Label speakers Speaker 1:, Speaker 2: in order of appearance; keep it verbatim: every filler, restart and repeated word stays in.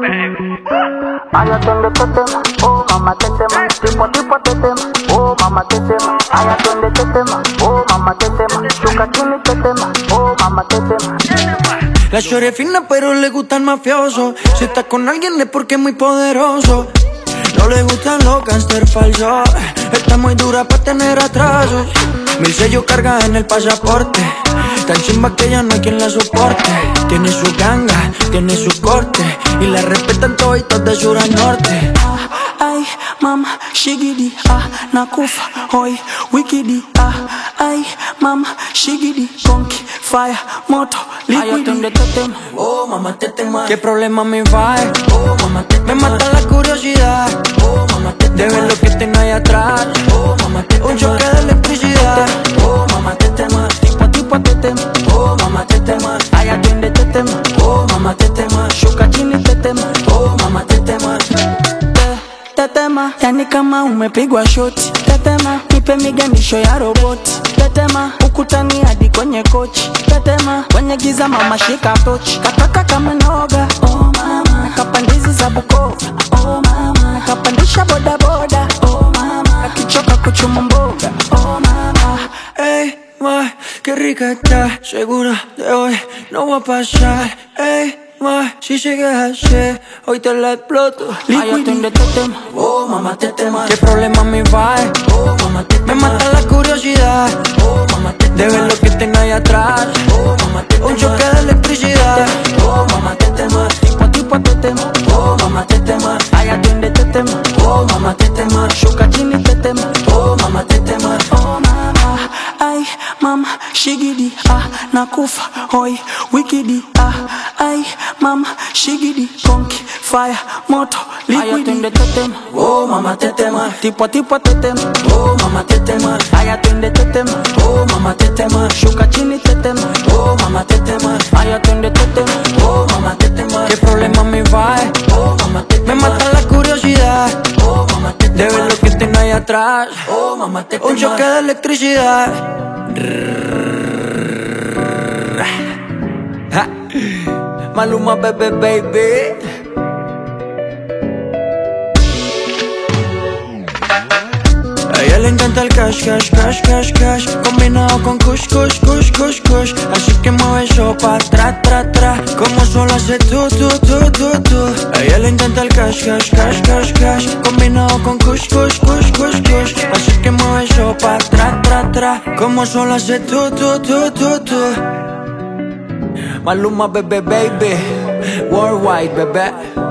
Speaker 1: Ay, atiende tetema, oh mamá tetema, tipo tipo tetema, oh mamá tetema. Ay, atiende tetema, oh mamá tetema, chuca chini tetema, oh mamá tetema.
Speaker 2: La shorty es fina pero le gusta el mafioso. Si está con alguien es porque es muy poderoso. No le gustan los gangster falsos. Está muy dura para tener atrasos. Mil sellos carga en el pasaporte. Tan chimba que ya no hay quien la soporte. Tiene su ganga, tiene su corte. Y la respetan toditos de sur a norte.
Speaker 3: Ay, mama, shigidi, ah, nakufa, hoy, wikidi, ah, ay, mama, shigidi, conky, fire, moto, liquidi.
Speaker 2: Ay, atiende tetema, oh, mamá tetema. ¿Qué problema me va? Oh, mamá tetema. Me mata la curiosidad, oh, mamá tetema. De ver lo que tengo ahí atrás, oh, mamá tetema. Un choque de electricidad, oh, mamá tetema.
Speaker 3: Tipo, tipo, tetema,
Speaker 2: oh, mamá tetema.
Speaker 3: ay, atiende tetema,
Speaker 2: oh, mamá tetema.
Speaker 3: shuka chini tetema,
Speaker 2: oh, mamá tetema.
Speaker 3: Tetema, yani kama umepigwa shoti. Tetema, nipe miganisho ya roboti. Tetema, ukutani hadi kwenye kochi. Tetema, kwenye giza mama shika tochi. Kataka kama noga, oh mama. Nakapandizi za Bukova, oh mama. Nakapandisha boda boda, oh mama. Nakichoka kuchuma mboga, oh mama.
Speaker 2: Ey, ma, qué rica está. Segura de hoy no va a pasar. Ey, ma, si sigues así, hoy te la exploto.
Speaker 3: Ay, atiende tetema,
Speaker 2: oh, mamá tetema. ¿Qué problema me va? Oh, mamá tetema. Me mata la curiosidad, oh, mamá tetema. De ver lo que tengo ahí atrás, oh, mamá tetema. Un choque de electricidad, oh, mamá tetema.
Speaker 3: tipo, tipo, tetema,
Speaker 2: oh, mamá tetema.
Speaker 3: ay, atiende tetema,
Speaker 2: oh, mamá tetema.
Speaker 3: shuka chini tetema,
Speaker 2: oh, mamá tetema.
Speaker 3: oh mama, ay, mama, shigidi, ah, nakufa, hoy, wikidi, ah, ay, mama, shigidi, conky, fire, moto, liquidi.
Speaker 2: Ay, atiende tetema, oh, mamá tetema.
Speaker 3: Tipo, tipo, tetema,
Speaker 2: oh, mamá tetema.
Speaker 3: ay, atiende tetema,
Speaker 2: oh, mamá tetema.
Speaker 3: shuka chini tetema,
Speaker 2: oh, mamá tetema.
Speaker 3: ay, atiende tetema,
Speaker 2: oh, mamá tetema. ¿Qué problema me va? Oh, mamá tetema. Me mata la curiosidad, oh, mamá tetema. De ver lo que tengo ahí atrás, oh, mamá tetema. Un choque de electricidad. Maluma, bebé, baby. A ella le encanta el cash, cash, cash, cash, cash. Combinado con kush, kush, kush, kush, kush. Así que mueve eso pa' tra, tra, tra. Como solo hace tú, tú, tú, tú, tú. A ella le encanta el cash, cash, cash, cash, cash. Combinado con kush, kush, kush, kush, kush. Así que mueve eso pa' tra, tra, tra. Como solo hace tú, tú, tú, tú, tú. Maluma, bebé, baby. Worldwide, bebé.